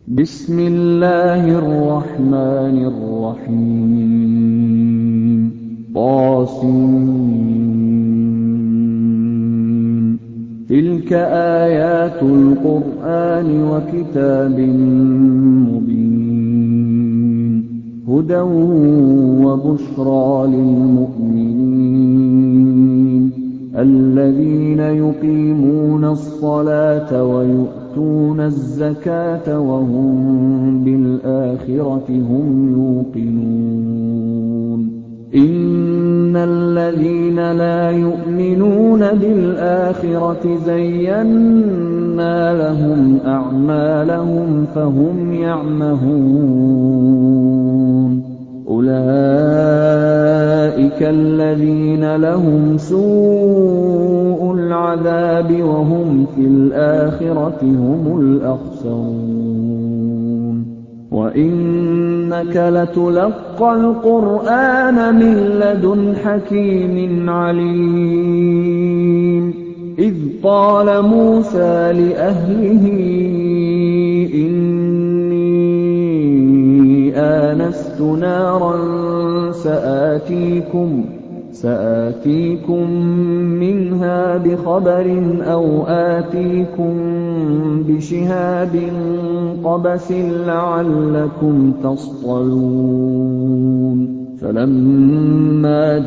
بسم الله الرحمن الرحيم طاسين تلك آيات القرآن وكتاب مبين هدى وبشرى للمؤمنين الذين يقيمون الصلاة ويؤتون الزكاة وهم بالآخرة هم يوقنون إن الذين لا يؤمنون بالآخرة زينا لهم أعمالهم فهم يعمهون أولئك الذين لهم سوء العذاب وهم في الآخرة هم الأخسرون وإنك لتلقى القرآن من لدن حكيم عليم إذ قال موسى لأهله آنست نارا سآتيكم منها بخبر أو آتيكم بشهاب قبس لعلكم تصطلون فلما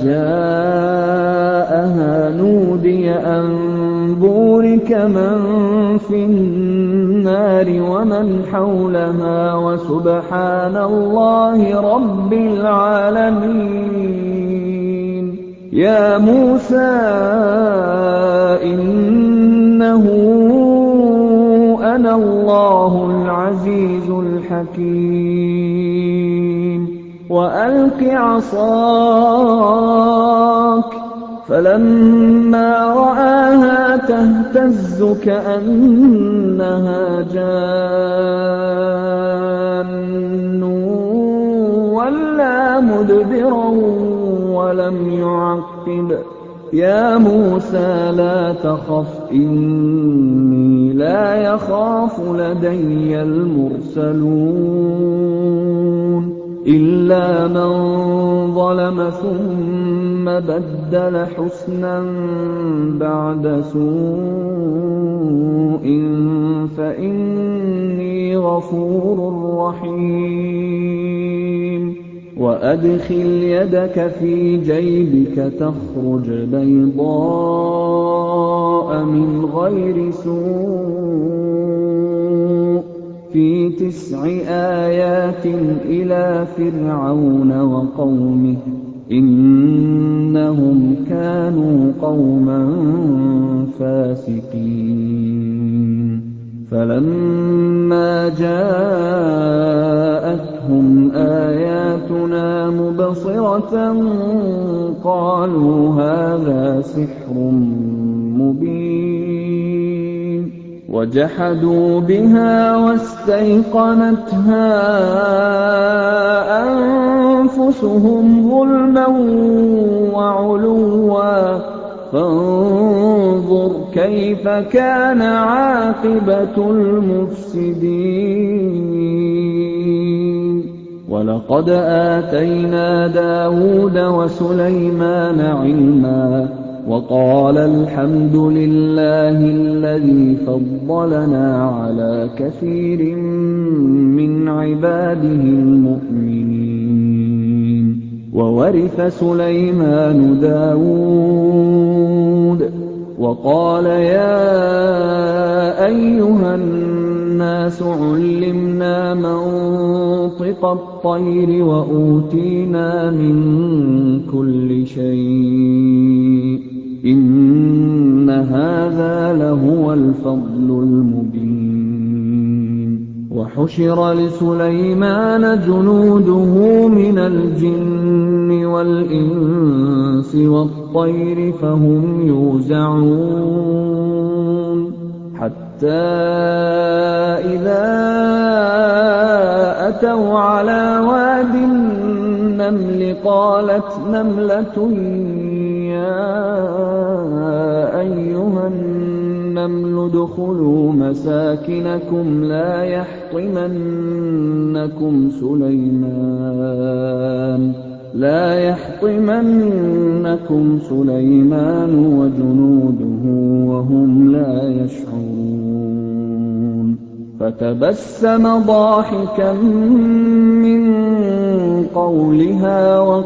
جاءها نودي أن بورك من في النار ومن حولها وسبحان الله رب العالمين يا موسى إنه أنا الله العزيز الحكيم وألق عصاك فلما رآها تهتز كأنها جان ولا مدبرا ولم يعقب يا موسى لا تخف إني لا يخاف لدي المرسلون إلا من ظلم ثم بدل حسنا بعد سوء فإني غفور رحيم وأدخل يدك في جيبك تخرج بيضاء من غير سوء في 9 آيات إلى فرعون وقومه إنهم كانوا قوما فاسقين فلما جاءتهم آياتنا مبصرة قالوا هذا سحر مبين وجحدوا بها واستيقنتها أنفسهم ظلما وعلوا فانظر كيف كان عاقبة المفسدين ولقد آتينا داود وسليمان علما وقال الحمد لله الذي فضلنا على كثير من عباده المؤمنين وورث سليمان داود وقال يا أيها الناس علمنا منطق الطير وأوتينا من كل شيء إن هذا لهو الفضل المبين وحشر لسليمان جنوده من الجن والإنس والطير فهم يوزعون حتى إذا أتوا على واد النمل قالت نملة يا أيها النمل النَّمْلُ ادْخُلُوا مَسَاكِنَكُمْ لَا يَحْطِمَنَّكُمْ سُلَيْمَانُ وَجُنُودُهُ وَهُمْ لَا يَشْعُرُونَ فَتَبَسَّمَ ضَاحِكًا مِّن قَوْلِهَا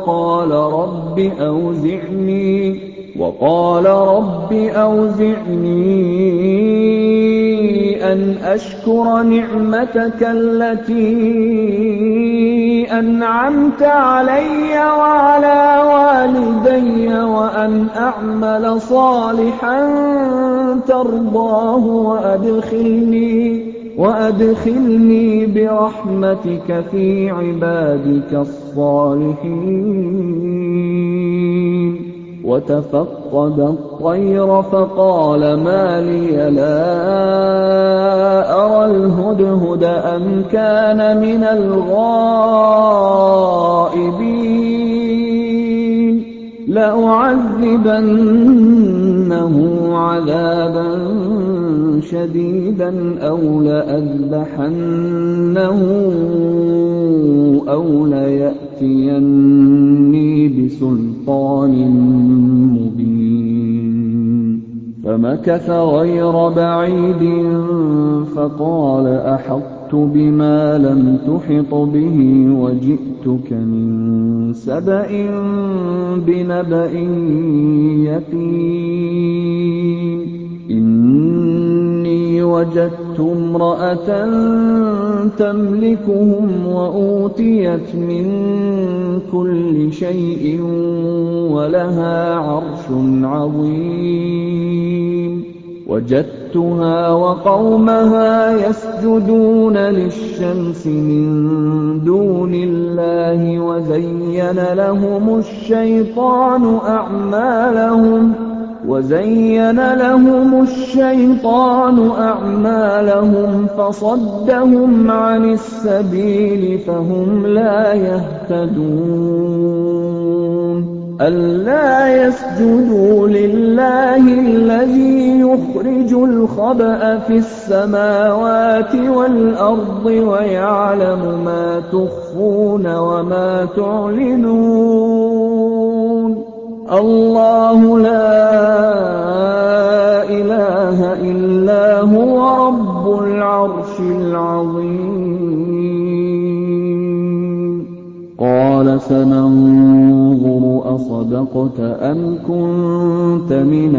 وَقَالَ رَبِّ أَوْزِعْنِي أَنْ أَشْكُرَ نِعْمَتَكَ الَّتِي أَنْعَمْتَ عَلَيَّ وَعَلَىٰ وَالِدَيَّ وَأَنْ أَعْمَلَ صَالِحًا تَرْضَاهُ وَأَدْخِلْنِي بِرَحْمَتِكَ فِي عِبَادِكَ الصَّالِحِينَ وَتَفَقَّدَ الطَّيْرَ فَقَالَ مَا لِيَ لَا أَرَى الْهُدْهُدَ أَمْ كَانَ مِنَ الْغَائِبِينَ لَأُعَذِّبَنَّهُ عَذَابًا شَدِيدًا أَوْ لَأَذْبَحَنَّهُ أَوْ لَيَأْتِيَنِّي بِسُلْطَانٍ مُّبِينٍ فَمَكَثَ غَيْرَ بَعِيدٍ فَقَالَ أَحَطتُ بِمَا لَمْ تُحِطْ بِهِ وَجِئْتُكَ مِن سَبَإٍ بِنَبَإٍ يَقِينٍ إِنِّي وَجَدتُّ امْرَأَةً تَمْلِكُهُمْ وَأُوتِيَتْ مِن كُلِّ شَيْءٍ وَلَهَا عَرْشٌ عَظِيمٌ وَجَدتُّهَا وَقَوْمَهَا يَسْجُدُونَ لِلشَّمْسِ مِن دُونِ اللَّهِ وَزَيَّنَ لَهُمُ الشَّيْطَانُ أَعْمَالَهُمْ فَصَدَّهُمْ عَنِ السَّبِيلِ فَهُمْ لَا يَهْتَدُونَ أَلَّا يَسْجُدُوا لِلَّهِ الَّذِي يُخْرِجُ الْخَبْءَ فِي السَّمَاوَاتِ وَالْأَرْضِ وَيَعْلَمُ مَا تُخْفُونَ وَمَا تُعْلِنُونَ اللَّهُ لَا إِلَٰهَ إِلَّا هُوَ رَبُّ الْعَرْشِ الْعَظِيمِ قَالَ سَنَنظُرُ أَصَدَقْتَ أَمْ كُنتَ مِنَ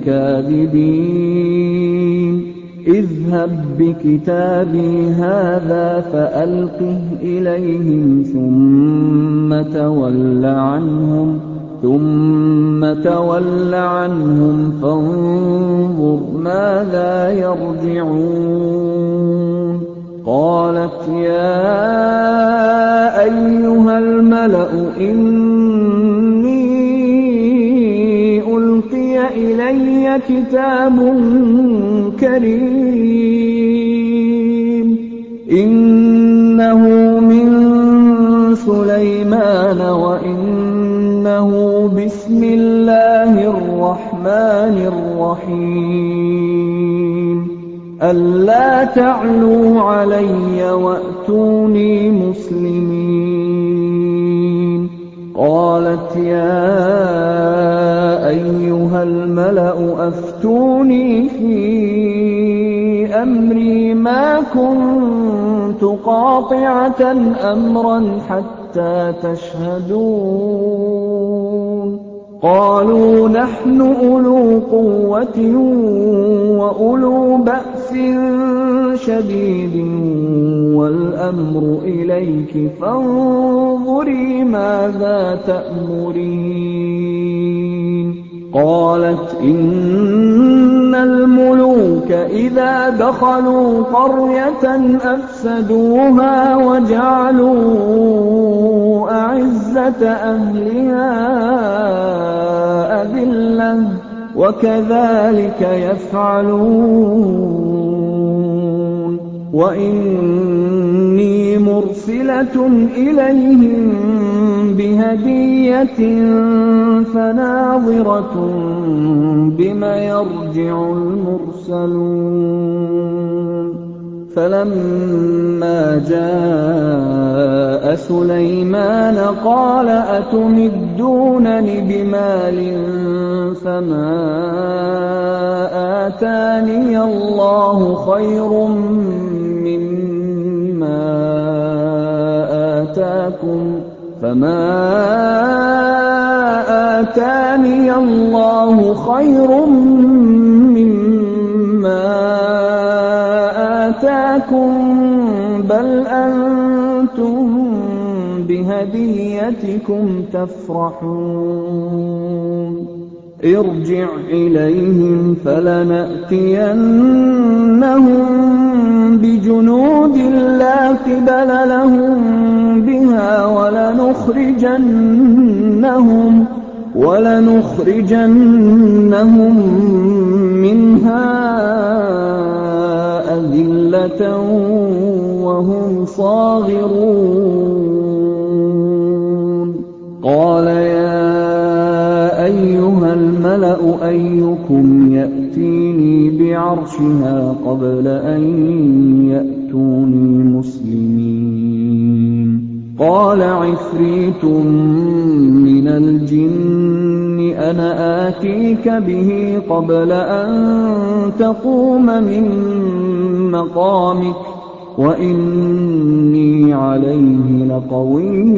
الْكَاذِبِينَ اذْهَب بِّكِتَابِي هَٰذَا فَأَلْقِهْ إِلَيْهِمْ ثُمَّ تَوَلَّ عَنْهُمْ فَانظُرْ مَاذَا يَرْجِعُونَ قَالَتْ يَا أَيُّهَا الْمَلَأُ إِنِّي أُلْقِيَ إِلَيَّ كِتَابٌ كَرِيمٌ إِنَّهُ مِن سُلَيْمَانَ وَإِنَّهُ بِسْمِ اللَّهِ الرَّحْمَٰنِ الرَّحِيمِ أَلَّا تَعْلُوا عَلَيَّ وَأْتُونِي مُسْلِمِينَ قَالَتْ يَا أَيُّهَا الْمَلَأُ أَفْتُونِي فِي أَمْرِي مَا كُنتُ قَاطِعَةً أَمْرًا حَتَّىٰ تَشْهَدُونِ قَالُوا نَحْنُ أُولُو قُوَّةٍ وَأُولُو بَأْسٍ شَدِيدٍ وَالْأَمْرُ إِلَيْكِ فَانظُرِي مَاذَا تَأْمُرِينَ قَالَتْ إِنَّ الْمُلُوكَ إِذَا دَخَلُوا قَرْيَةً أَفْسَدُوهَا وَجَعَلُوا أَعِزَّةَ أَهْلِهَا أَذِلَّةً وَكَذَٰلِكَ يَفْعَلُونَ وَإِنِّي مُرْسِلَةٌ إِلَيْهِم بِهَدِيَّةٍ فَنَاظِرَةٌ بِمَ يَرْجِعُ الْمُرْسَلُونَ فَلَمَّا جَاءَ سُلَيْمَانَ قَالَ أَتُمِدُّونَنِ بِمَالٍ فَمَا آتَانِيَ اللَّهُ خَيْرٌ مِّمَّا آتَاكُمْ بَلْ أَنتُم بِهَدِيَّتِكُمْ تَفْرَحُونَ ارْجِعْ إِلَيْهِمْ فَلَنَأْتِيَنَّهُم بِجُنُودٍ لَّا قِبَلَ لَهُم بِهَا وَلَنُخْرِجَنَّهُم مِّنْهَا أَذِلَّةً وَهُمْ صَاغِرُونَ قَالَ يَا أَيُّهَا الْمَلَأُ أَيُّكُمْ يَأْتِينِي بِعَرْشِهَا قَبْلَ أَن يَأْتُونِي مُسْلِمِينَ قَالَ عِفْرِيتٌ مِّنَ الْجِنِّ أَنَا آتِيكَ بِهِ قَبْلَ أَن تَقُومَ مِن مَّقَامِكَ وَإِنِّي عَلَيْهِ لَقَوِيٌّ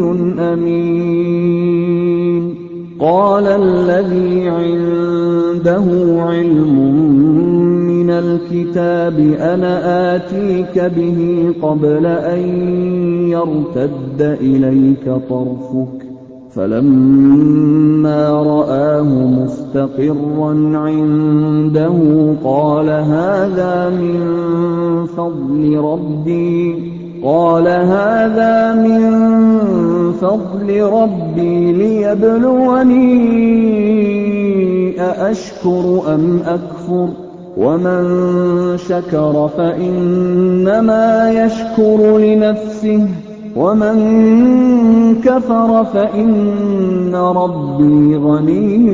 أَمِينٌ قَالَ الَّذِي عِندَهُ عِلْمٌ مِّنَ الْكِتَابِ أَنَا آتِيكَ بِهِ قَبْلَ أَن يَرْتَدَّ إِلَيْكَ طَرْفُكَ فَلَمَّا رَآهُ مُسْتَقِرًّا عِندَهُ قَالَ هَٰذَا مِن فَضْلِ رَبِّي لِيَبْلُوَنِي أَأَشْكُرُ أَمْ أَكْفُرُ وَمَن شَكَرَ فَإِنَّمَا يَشْكُرُ لِنَفْسِهِ وَمَن كَفَرَ فَإِنَّ رَبِّي غَنِيٌّ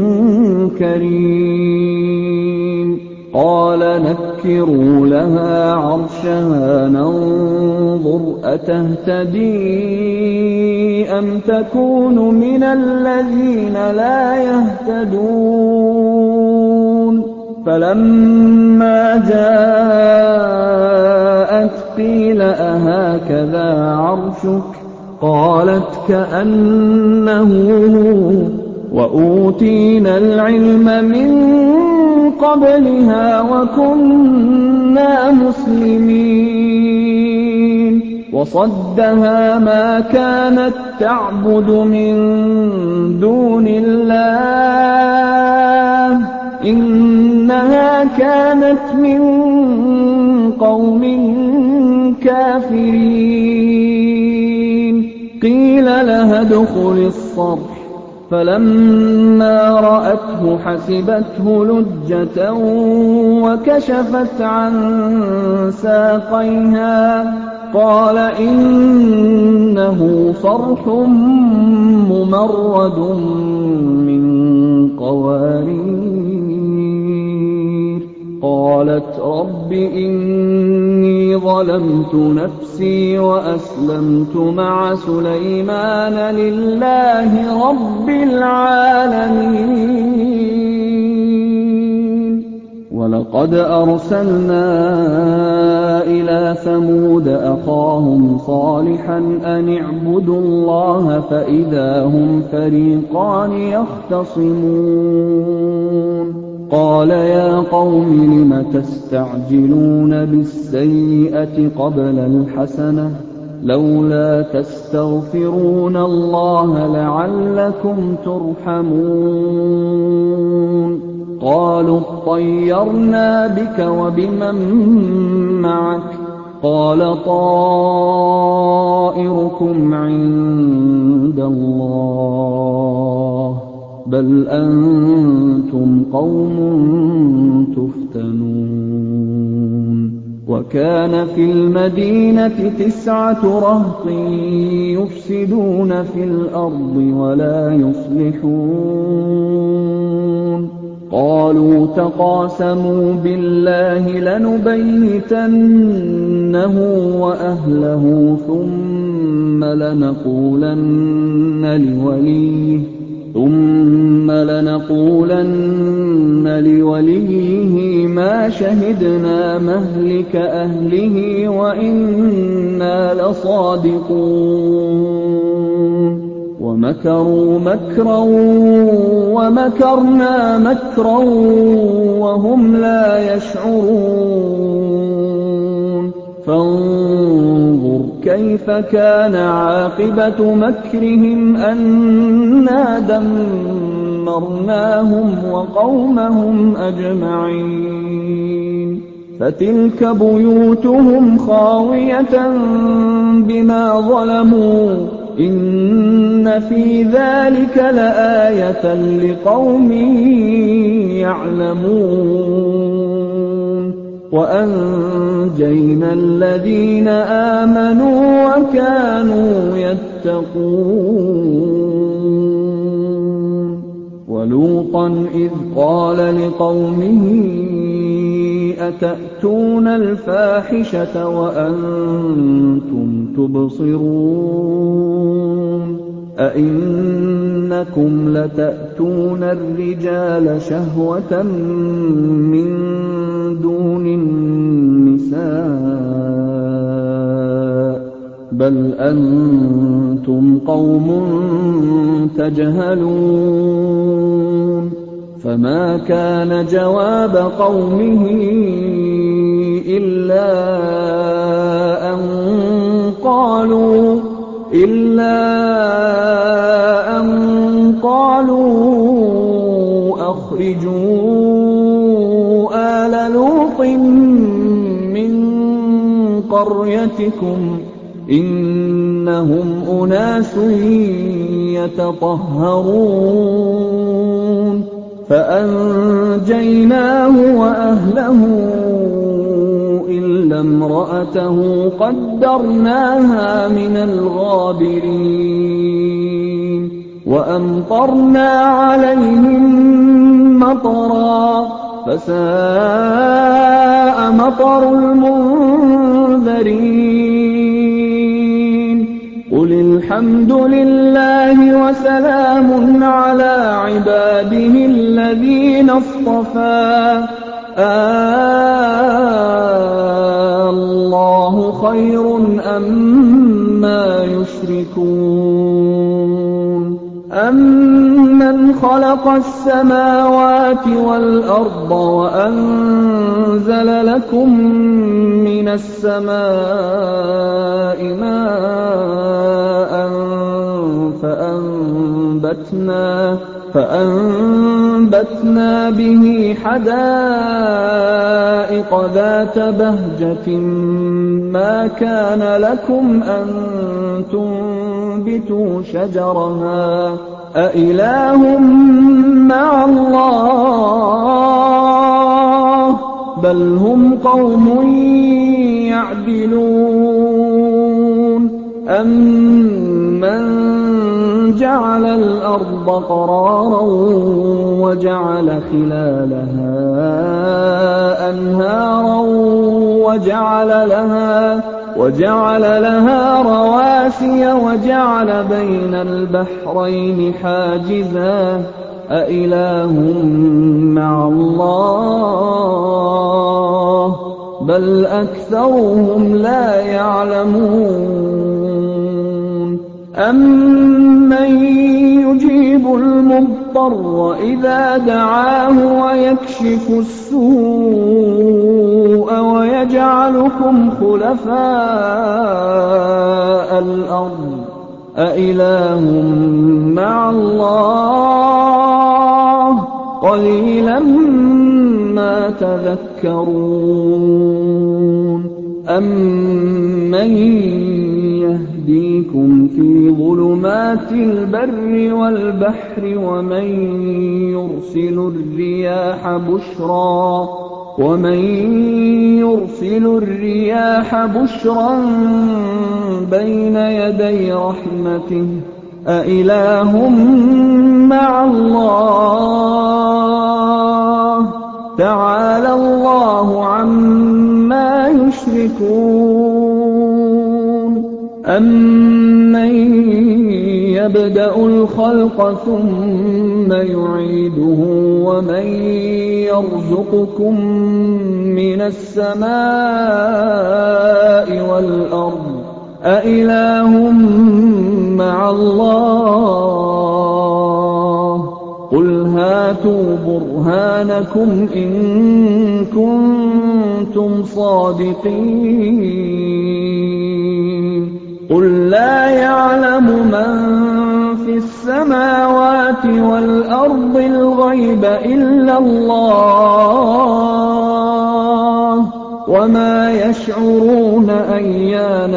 كَرِيمٌ قَالَ نَكِّرُوا لَهَا عَرْشَهَا نَنظُرْ أَتَهْتَدِي أَمْ تَكُونُ مِنَ الَّذِينَ لَا يَهْتَدُونَ فَلَمَّا جَاءَتْ قِيلَ أَهَٰكَذَا عَرْشُكِ ۖ قَالَتْ كَأَنَّهُ هُوَ ۚ وَأُوتِينَا الْعِلْمَ مِن قَبْلِهَا وَكُنَّا مُسْلِمِينَ وَصَدَّهَا مَا كَانَت تَّعْبُدُ مِن دُونِ اللَّهِ ۖ إِنَّهَا كَانَتْ مِن قَوْمٍ كَافِرِينَ قِيلَ لَهَا ادْخُلِي الصَّرْحَ فَلَمَّا رَأَتْهُ حَسِبَتْهُ لُجَّةً وَكَشَفَتْ عَن سَاقَيْهَا قَالَ إِنَّهُ صَرْحٌ مُّمَرَّدٌ مِّن قَوَارِيرَ قَالَتْ رَبِّ إِنِّي ظَلَمْتُ نَفْسِي وَأَسْلَمْتُ مَعَ سُلَيْمَانَ لِلَّهِ رَبِّ الْعَالَمِينَ وَلَقَدْ أَرْسَلْنَا إِلَىٰ ثَمُودَ أَخَاهُمْ صَالِحًا أَنِ اعْبُدُوا اللَّهَ فَإِذَا هُمْ فَرِيقَانِ يَخْتَصِمُونَ قَالَ يَا قَوْمِ لِمَ تَسْتَعْجِلُونَ بِالسَّيِّئَةِ قَبْلَ الْحَسَنَةِ ۖ لَوْلَا تَسْتَغْفِرُونَ اللَّهَ لَعَلَّكُمْ تُرْحَمُونَ قَالُوا اطَّيَّرْنَا بِكَ وَبِمَن مَّعَكَ ۚ قَالَ طَائِرُكُمْ عِندَ اللَّهِ ۖ بَلْ أَنتُمْ قَوْمٌ تُفْتَنُونَ وَكَانَ فِي الْمَدِينَةِ 9 رَهْطٍ يُفْسِدُونَ فِي الْأَرْضِ وَلَا يُصْلِحُونَ قَالُوا تَقَاسَمُوا بِاللَّهِ لَنُبَيِّتَنَّهُ وَأَهْلَهُ ثُمَّ لَنَقُولَنَّ لِوَلِيِّهِ مَا شَهِدْنَا مَهْلِكَ أَهْلِهِ وَإِنَّا لَصَادِقُونَ وَمَكَرُوا مَكْرًا وَمَكَرْنَا مَكْرًا وَهُمْ لَا يَشْعُرُونَ فَانظُرْ كَيْفَ كَانَ عَاقِبَةُ مَكْرِهِمْ أَنَّا دَمَّرْنَاهُمْ وَقَوْمَهُمْ أَجْمَعِينَ فَتِلْكَ بُيُوتُهُمْ خَاوِيَةً بِمَا ظَلَمُوا إِنَّ فِي ذَلِكَ لَآيَةً لِقَوْمٍ يَعْلَمُونَ وَأَنجَيْنَا الَّذِينَ آمَنُوا وَكَانُوا يَتَّقُونَ وَلُوطًا إِذْ قَالَ لِقَوْمِهِ أَتَأْتُونَ الْفَاحِشَةَ وَأَنتُمْ تُبْصِرُونَ أَئِنَّكُمْ لَتَأْتُونَ الرِّجَالَ شَهْوَةً مِّن دُونِ النِّسَاءِ بَلْ أَنتُمْ قَوْمٌ تَجْهَلُونَ فَمَا كَانَ جَوَابَ قَوْمِهِ إِلَّا أَن قَالُوا أَخْرِجُوا آلَ لُوطٍ مِّن قَرْيَتِكُمْ إِنَّهُمْ أُنَاسٌ يَتَطَهَّرُونَ فَأَنجَيْنَاهُ وَأَهْلَهُ إِلَّا امْرَأَتَهُ قَدَّرْنَاهَا مِنَ الْغَابِرِينَ وَأَمْطَرْنَا عَلَيْهِم مَّطَرًا فَسَاءَ مَطَرُ الْمُنذَرِينَ قُلِ الْحَمْدُ لِلَّهِ وَسَلَامٌ عَلَىٰ عِبَادِهِ الَّذِينَ اصْطَفَىٰ اللَّهُ خَيْرٌ أَمَّا يُشْرِكُونَ أَمَّنْ خَلَقَ السَّمَاوَاتِ وَالْأَرْضَ وَأَنزَلَ لَكُم مِّنَ السَّمَاءِ مَاءً فَأَنبَتْنَا بِهِ حَدَائِقَ ذَاتَ بَهْجَةٍ مَّا كَانَ لَكُمْ أَن تُنبِتُوا شَجَرَهَا أَإِلَٰهٌ مَّعَ اللَّهِ بَلْ هُمْ قَوْمٌ يَعْدِلُونَ أَمَّن جَعَلَ الْأَرْضَ قَرَارًا وَجَعَلَ خِلَالَهَا أَنْهَارًا وَجَعَلَ لَهَا رَوَاسِيَ وَجَعَلَ بَيْنَ الْبَحْرَيْنِ حَاجِزًا أَإِلَٰهٌ مَّعَ اللَّهِ بَلْ أَكْثَرُهُمْ لَا يَعْلَمُونَ أَمَّن يُجِيبُ الْمُضْطَرَّ إِذَا دَعَاهُ وَيَكْشِفُ السُّوءَ وَيَجْعَلُكُمْ خُلَفَاءَ الْأَرْضِ أَإِلَٰهٌ مَّعَ اللَّهِ قَلِيلًا مَّا تَذَكَّرُونَ أَمَّن يَهْدِيكُمْ فِي ظُلُمَاتِ الْبَرِّ وَالْبَحْرِ وَمَن يُرْسِلُ الرِّيَاحَ وَمَن يُرْسِلُ الرِّيَاحَ بُشْرًا بَيْنَ يَدَيْ رَحْمَتِهِ أَإِلَٰهٌ مَّعَ اللَّهِ ۚ تَعَالَى اللَّهُ عَمَّا يُشْرِكُونَ أَمَّن يَبْدَأُ الْخَلْقَ ثُمَّ يُعِيدُهُ وَمَن يَرْزُقُكُم مِّنَ السَّمَاءِ وَالْأَرْضِ أَإِلَٰهٌ مَّعَ اللَّهِ ۚ قُلْ هَاتُوا بُرْهَانَكُمْ إِن كُنتُمْ صَادِقِينَ قُل لَّا يَعْلَمُ مَن فِي السَّمَاوَاتِ وَالْأَرْضِ الْغَيْبَ إِلَّا اللَّهُ ۚ وَمَا يَشْعُرُونَ أَيَّانَ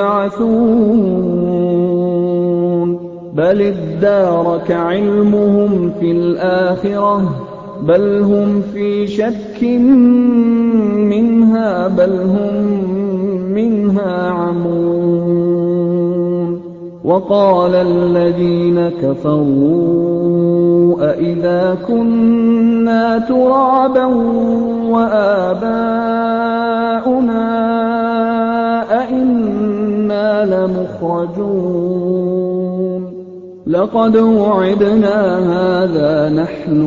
يُبْعَثُونَ بَلِ ادَّارَكَ عِلْمُهُمْ فِي الْآخِرَةِ بَلْ هُمْ فِي شَكٍّ مِّنْهَا بَلْ هُم مِّنْهَا عَمُونَ وَقَالَ الَّذِينَ كَفَرُوا أَإِذَا كُنَّا تُرَابًا وَآبَاؤُنَا أَإِنَّا لَمُخْرَجُونَ لَقَدْ وُعِدْنَا هَٰذَا نَحْنُ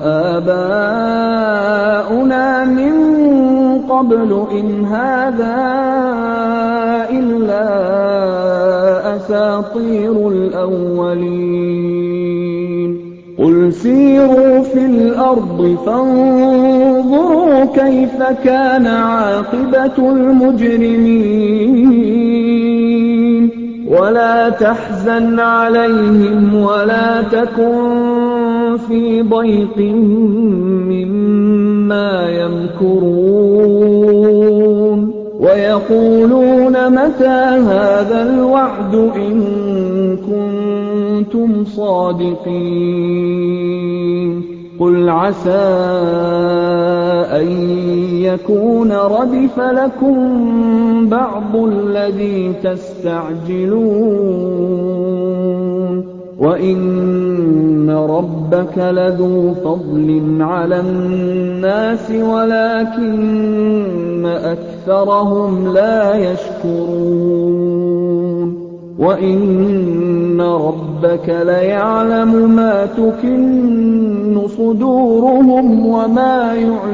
وَآبَاؤُنَا مِن قَبْلُ إِنْ هَٰذَا إِلَّا أَسَاطِيرُ الْأَوَّلِينَ قُلْ سِيرُوا فِي الْأَرْضِ فَانظُرُوا كَيْفَ كَانَ عَاقِبَةُ الْمُجْرِمِينَ وَلَا تَحْزَنْ عَلَيْهِمْ وَلَا تَكُن فِي ضَيْقٍ مِّمَّا يَمْكُرُونَ وَيَقُولُونَ مَتَىٰ هَٰذَا الْوَعْدُ إِن كُنتُمْ صَادِقِينَ قُلْ عَسَىٰ أَن يَكُونَ رَدِفَ لَكُم بَعْضُ الَّذِي تَسْتَعْجِلُونَ وَإِنَّ رَبَّكَ لَذُو فَضْلٍ عَلَى النَّاسِ وَلَٰكِنَّ أَكْثَرَهُمْ لَا يَشْكُرُونَ وَإِنَّ رَبَّكَ لَيَعْلَمُ مَا تُكِنُّ صُدُورُهُمْ وَمَا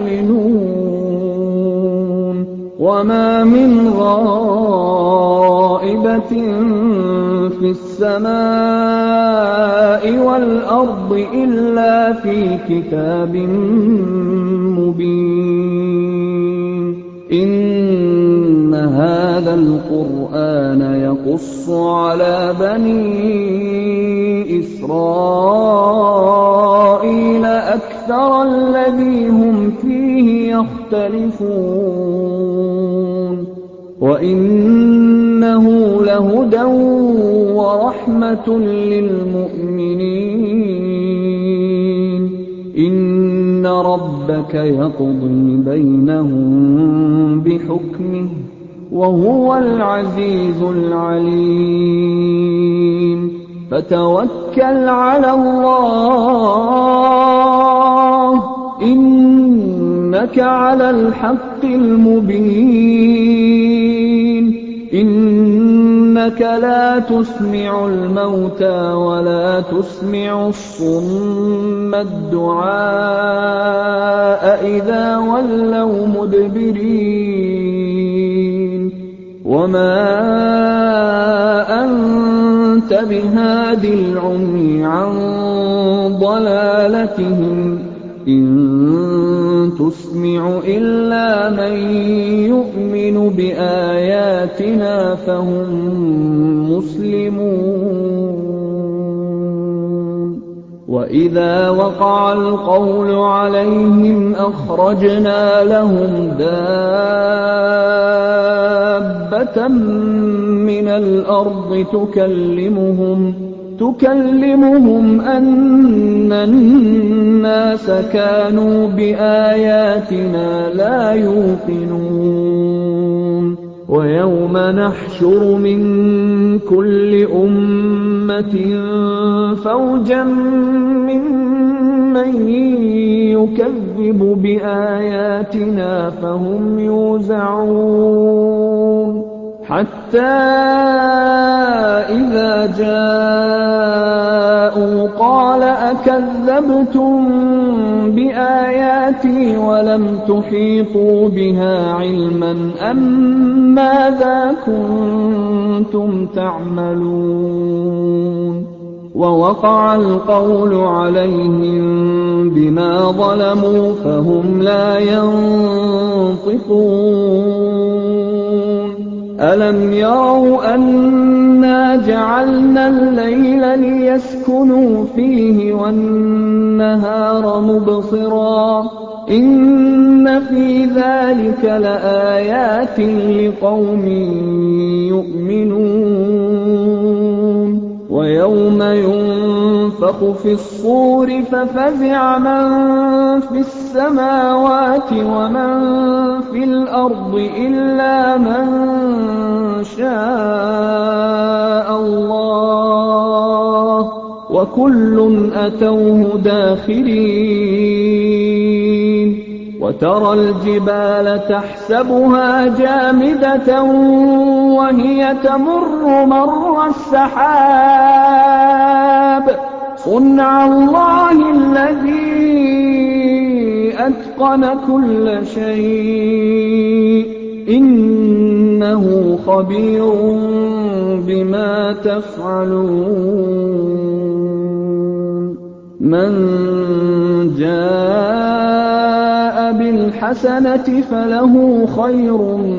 يُعْلِنُونَ وَمَا مِنْ غَائِبَةٍ فِي السَّمَاءِ وَالْأَرْضِ إِلَّا فِي كِتَابٍ مُّبِينٍ إِنَّ هَٰذَا الْقُرْآنَ يَقُصُّ عَلَىٰ بَنِي إِسْرَائِيلَ أَكْثَرَ الَّذِي هُمْ فِيهِ يَخْتَلِفُونَ وَإِنَّهُ لَهُدًى وَرَحْمَةٌ لِّلْمُؤْمِنِينَ إِنَّ رَبَّكَ يَقْضِي بَيْنَهُم بِحُكْمِهِ وَهُوَ الْعَزِيزُ الْعَلِيمُ فَتَوَكَّلْ عَلَى اللَّهِ ۖ إِنَّكَ عَلَى الْحَقِّ الْمُبِينِ إِنَّكَ لَا تُسْمِعُ الْمَوْتَىٰ وَلَا تُسْمِعُ الصُّمَّ الدُّعَاءَ إِذَا وَلَّوْا مُدْبِرِينَ وَمَا أَنتَ بِهَادِ الْعُمْيِ عَن ضَلَالَتِهِمْ ۖ إِن تُسْمِعُ إِلَّا مَن يُؤْمِنُ بِآيَاتِنَا فَهُم مُّسْلِمُونَ وَإِذَا وَقَعَ الْقَوْلُ عَلَيْهِمْ أَخْرَجْنَا لَهُمْ دَابَّةً مِّنَ الْأَرْضِ تُكَلِّمُهُمْ تكلمهم أن الناس كانوا بآياتنا لا يوقنون ويوم نحشر من كل أمة فوجا ممن يكذب بآياتنا فهم يوزعون حتى إذا جاءوا قال أكذبتم بآياتي ولم تحيطوا بها علما أم ماذا كنتم تعملون ووقع القول عليهم بما ظلموا فهم لا ينطقون ألم يروا أنا جعلنا الليل ليسكنوا فيه والنهار مبصرا إن في ذلك لآيات لقوم يؤمنون ويوم ينفخ في الصور ففزع من في السماوات ومن في الأرض إلا من شاء الله وكل أتوه داخرين وترى الجبال تحسبها جامدة وهي تمر مر السحاب صنع الله الذي أتقن كل شيء إنه خبير بما تفعلون من جاء بالحسنة فله خير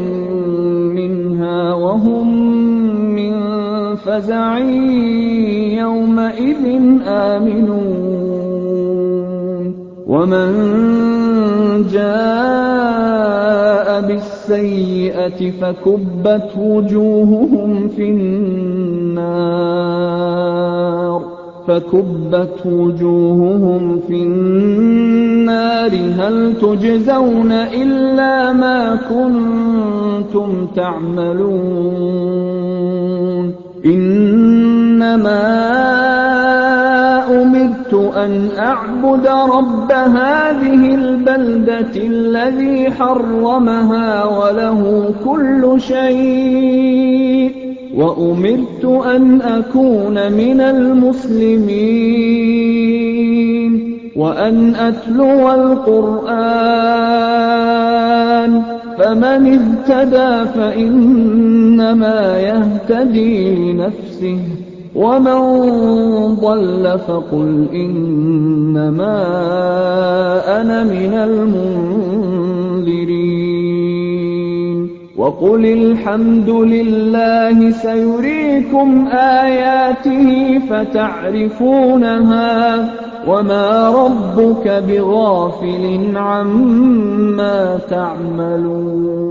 منها وهم من فزع يومئذ آمنون ومن جاء بالسيئة فكبت وجوههم في النار هل تجزون إلا ما كنتم تعملون إنما أمرت أن أعبد رب هذه البلدة الذي حرمها وله كل شيء وأمرت أن أكون من المسلمين وأن أتلو القرآن فمن اهتدى فإنما يهتدي لنفسه ومن ضل فقل إنما أنا من المنذرين وقل الحمد لله سيريكم آياته فتعرفونها وما ربك بغافل عما تعملون